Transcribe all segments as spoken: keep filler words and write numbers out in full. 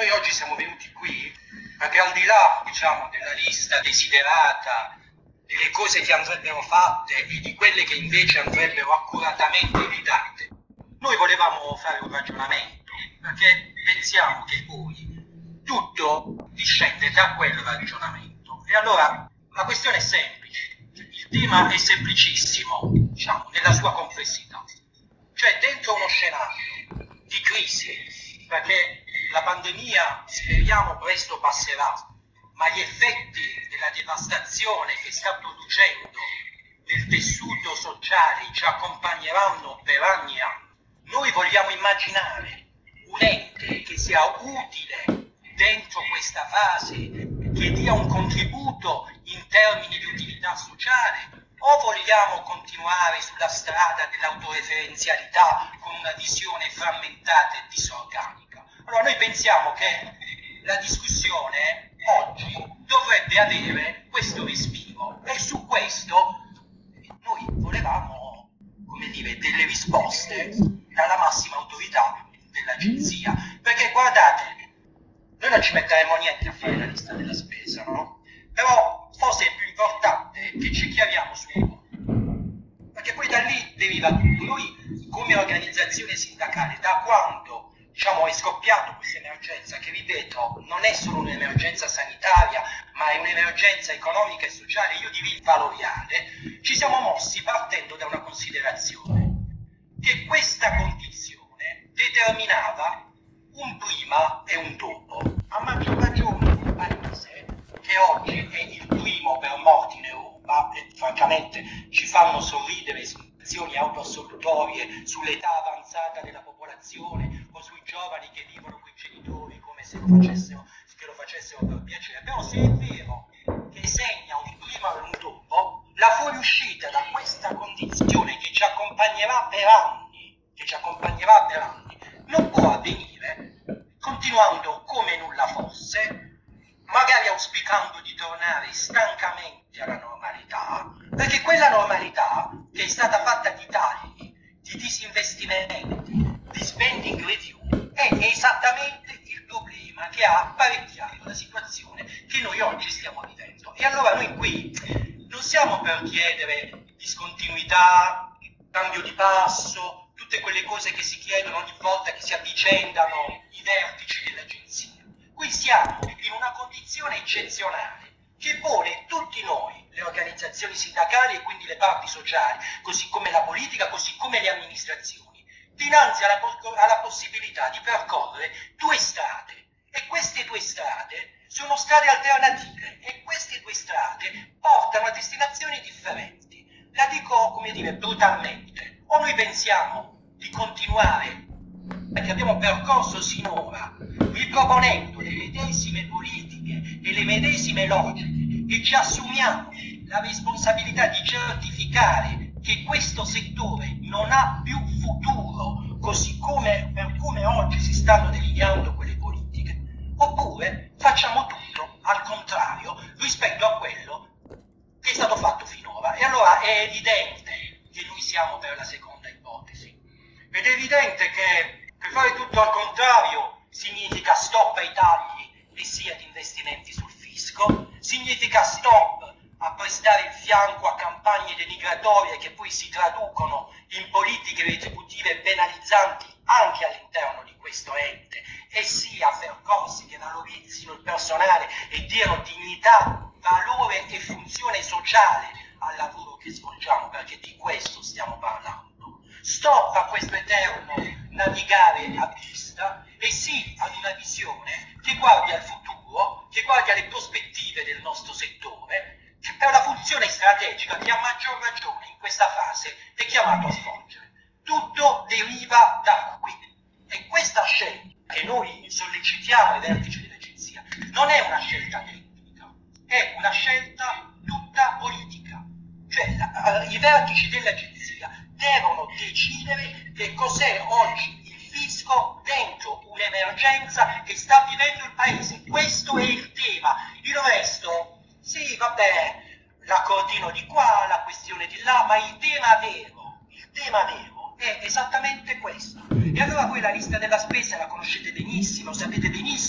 Noi oggi siamo venuti qui perché al di là, diciamo, della lista desiderata, delle cose che andrebbero fatte e di quelle che invece andrebbero accuratamente evitate, noi volevamo fare un ragionamento, perché pensiamo che poi tutto discende da quel ragionamento. E allora la questione è semplice, il tema è semplicissimo, diciamo, nella sua complessità. Cioè, dentro uno scenario di crisi, perché la pandemia speriamo presto passerà, ma gli effetti della devastazione che sta producendo nel tessuto sociale ci accompagneranno per anni e anni. Noi vogliamo immaginare un ente che sia utile dentro questa fase, che dia un contributo in termini di utilità sociale, o vogliamo continuare sulla strada dell'autoreferenzialità con una visione frammentata e disorganica? Allora noi pensiamo che la discussione oggi dovrebbe avere questo respiro e su questo noi volevamo, come dire, delle risposte dalla massima autorità dell'agenzia, perché guardate, noi non ci metteremo niente a fare la lista della spesa, no? Però forse è più importante che ci chiariamo su un punto, perché poi da lì deriva tutto. Noi come organizzazione sindacale, da quando, diciamo, è scoppiata questa emergenza, che ripeto non è solo un'emergenza sanitaria ma è un'emergenza economica e sociale, io direi valoriale, ci siamo mossi partendo da una considerazione, che questa condizione determinava un prima e un dopo, a maggior ragione un paese che oggi è il primo per morti in Europa e francamente ci fanno sorridere situazioni autoassolutorie sull'età avanzata della popolazione o sui giovani che vivono con i genitori come se lo facessero, che lo facessero per piacere. Però se è vero che segna un prima e un dopo, la fuoriuscita da questa condizione che ci accompagnerà per anni, che ci accompagnerà per anni, non può avvenire continuando come nulla fosse, magari auspicando di tornare stancamente alla normalità, perché quella normalità che è stata fatta di tagli, di disinvestimenti, di spending review, è esattamente il problema che ha apparecchiato la situazione che noi oggi stiamo vivendo. E allora noi qui non siamo per chiedere discontinuità, cambio di passo, tutte quelle cose che si chiedono ogni volta che si avvicendano i vertici dell'agenzia. Qui siamo in una condizione eccezionale che pone tutti noi, le organizzazioni sindacali e quindi le parti sociali, così come la politica, così come le amministrazioni, dinanzi alla, alla possibilità di percorrere due strade. E queste due strade sono strade alternative e queste due strade portano a destinazioni differenti. La dico, come dire, brutalmente. O noi pensiamo di continuare che abbiamo percorso sinora, riproponendo le medesime politiche e le medesime logiche, e ci assumiamo la responsabilità di certificare che questo settore non ha più futuro, così come per come oggi si stanno delineando quelle politiche, oppure facciamo tutto al contrario rispetto a quello che è stato fatto finora. E allora è evidente che noi siamo per la seconda ipotesi, ed è evidente che per fare tutto al contrario significa stop ai tagli e sì ad investimenti sul fisco, significa stop a prestare il fianco a campagne denigratorie che poi si traducono in politiche retributive penalizzanti anche all'interno di questo ente, e sì a percorsi che valorizzino il personale e diano dignità, valore e funzione sociale al lavoro che svolgiamo, perché di questo stiamo parlando. Stop a questo eterno navigare a vista e sì ad una visione che guardi al futuro, che guardi alle prospettive del nostro settore, che per la funzione strategica che a maggior ragione in questa fase è chiamato a svolgere. Tutto deriva da qui. E questa scelta che noi sollecitiamo ai vertici dell'agenzia non è una scelta tecnica, è una scelta tutta politica. Cioè la, i vertici dell'agenzia devono decidere che cos'è oggi il fisco dentro un'emergenza che sta vivendo il paese. Questo è il tema. Il resto, sì, vabbè, l'accordino di qua, la questione di là, ma il tema vero, il tema vero è esattamente questo. E allora voi la lista della spesa la conoscete benissimo, sapete benissimo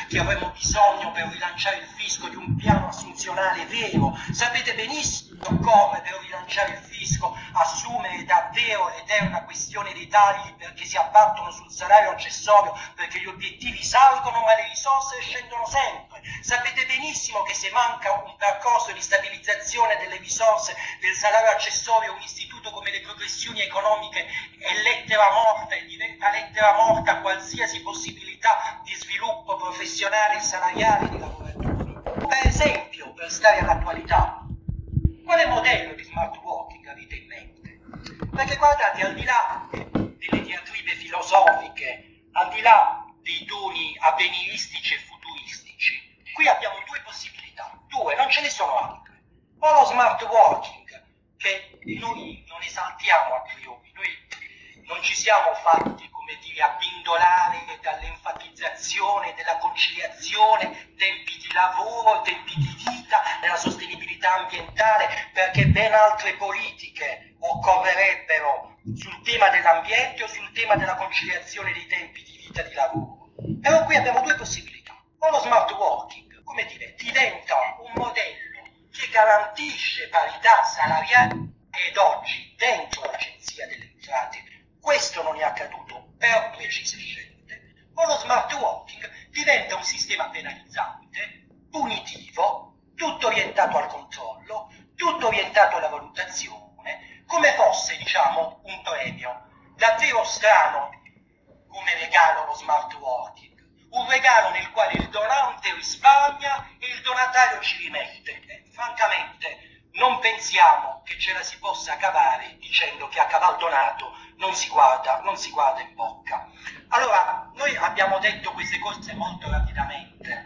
che avremmo bisogno per rilanciare il fisco di un piano assunzionale vero. Sapete benissimo che occorre per rilanciare il fisco assumere davvero l'eterna questione dei tagli, perché si abbattono sul salario accessorio, perché gli obiettivi salgono ma le risorse scendono sempre. Sapete benissimo che se manca un percorso di stabilizzazione delle risorse del salario accessorio, un istituto come le progressioni economiche è lettera morta e diventa lettera morta qualsiasi possibilità di sviluppo professionale e salariale dei lavoratori. Per esempio, per stare all'attualità, quale modello di smart working avete in mente? Perché guardate, al di là delle diatribe filosofiche, al di là dei toni avveniristici e futuristici, qui abbiamo due possibilità, due, non ce ne sono altre. O lo smart working, che noi non esaltiamo a priori, noi non ci siamo fatti, come dire, abbindolare dall'enfatizzazione della conciliazione, tempi di lavoro, tempi di vita, della sostenibilità ambientale, perché ben altre politiche occorrerebbero sul tema dell'ambiente o sul tema della conciliazione dei tempi di vita e di lavoro. Però qui abbiamo due possibilità. O lo smart working, come dire, diventa un modello che garantisce parità salariale, ed oggi dentro l'Agenzia delle Entrate questo non è accaduto per precise scelte, o lo smart working diventa un sistema penalizzante, punitivo, tutto orientato al controllo, tutto orientato alla valutazione, come fosse, diciamo, un premio. Davvero strano come regalo lo smart working, un regalo nel quale il donante risparmia e il donatario ci rimette. Eh, francamente non pensiamo che ce la si possa cavare dicendo che a caval donato non si guarda, non si guarda in bocca. Allora, noi abbiamo detto queste cose molto rapidamente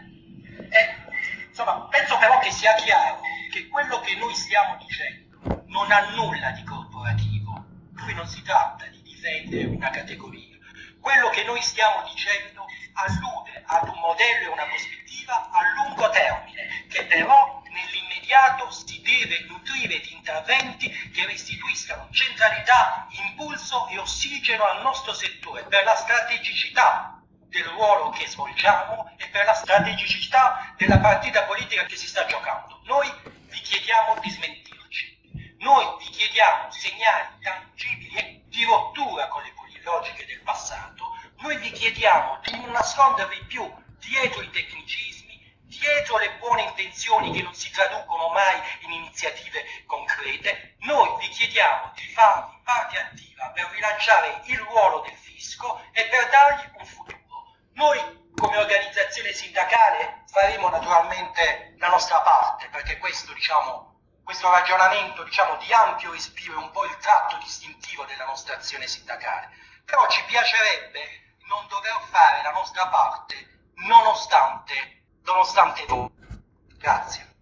e, insomma, penso però che sia chiaro che quello che noi stiamo dicendo non ha nulla di corporativo. Qui non si tratta di difendere una categoria. Quello che noi stiamo dicendo allude ad un modello e una prospettiva a lungo termine, che però nell'immediato si deve nutrire di interventi che restituiscano centralità, impulso e ossigeno al nostro settore per la strategicità del ruolo che svolgiamo e per la strategicità della partita politica che si sta giocando. Noi vi chiediamo di smentirci, noi vi chiediamo segnali tangibili di rottura con le logiche del passato, noi vi chiediamo di non nascondervi più dietro i tecnicismi, dietro le buone intenzioni che non si traducono mai in iniziative concrete. Noi vi chiediamo di farvi parte attiva per rilanciare il ruolo del fisco e per dargli un futuro. Noi come organizzazione sindacale faremo naturalmente la nostra parte, perché questo, diciamo, questo ragionamento, diciamo, di ampio respiro è un po' il tratto distintivo della nostra azione sindacale. Però ci piacerebbe non dover fare la nostra parte nonostante, nonostante voi. Grazie.